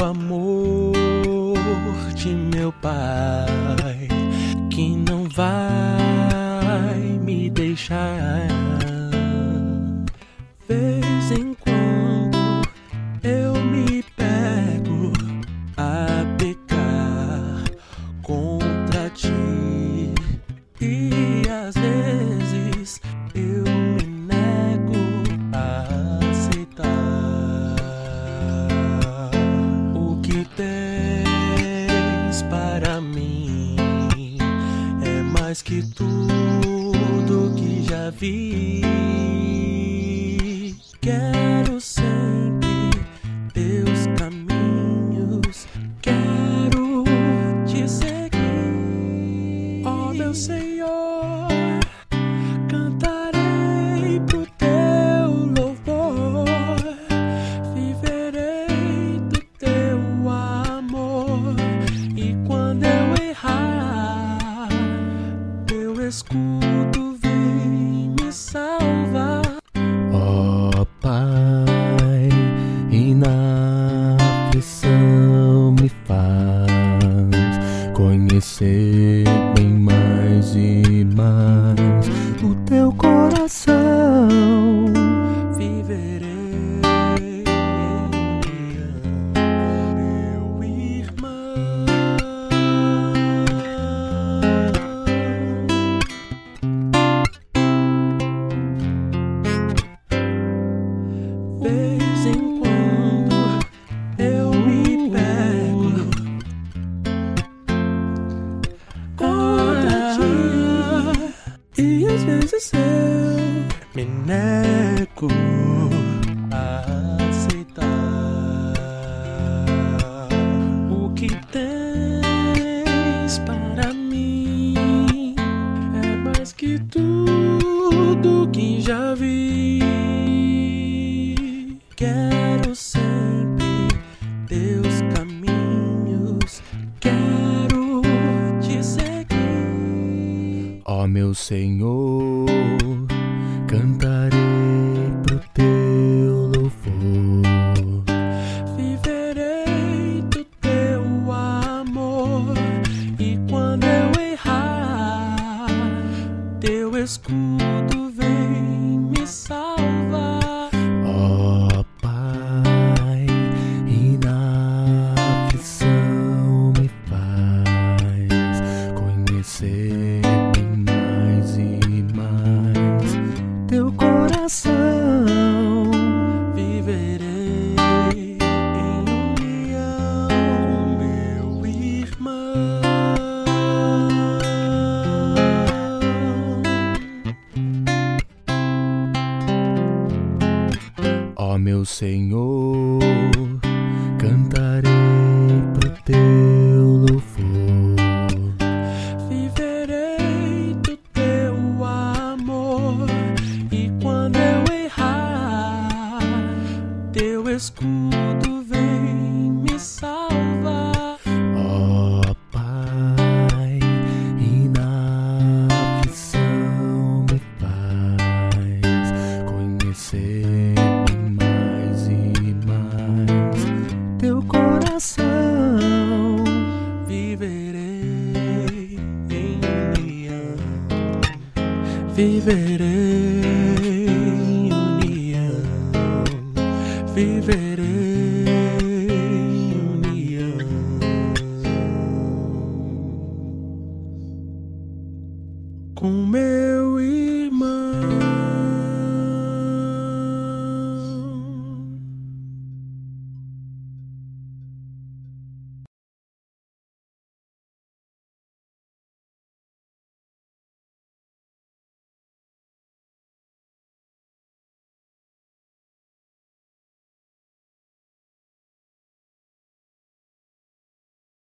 amor de meu Pai, que não vai me deixar. Vez em quando eu me pego a pecar contra ti, e às vezes eu me nego a aceitar. O que tens para mim é mais que tudo que já vi. Quero sempre teus caminhos, quero te seguir, ó meu Senhor. Cantarei pro teu louvor, viverei do teu amor, e quando eu errar, teu escudo vem me salvar. Ó Pai, e na aflição me faz conhecer bem mais e mais o teu coração. Viverei em união, meu irmão. Vez em quando eu me pego contra ti, e às vezes eu me nego a aceitar. O que tens para mim é mais que tudo que já vi. Quero sempre teus caminhos, quero te seguir. Ó meu Senhor, cantarei pro teu louvor, Viverei do teu amor, e quando eu errar, teu escudo vem me salvar. ó Pai, e na aflição me faz conhecer bem mais e mais teu coração. Viverei em união com meu irmão. Ó meu Senhor, cantarei pro teu louvor, Viverei do teu amor, e quando eu errar, teu escudo vem me salvar. ó Pai, e na aflição me faz conhecer bem mais e mais teu coração. Viverei em união, viverei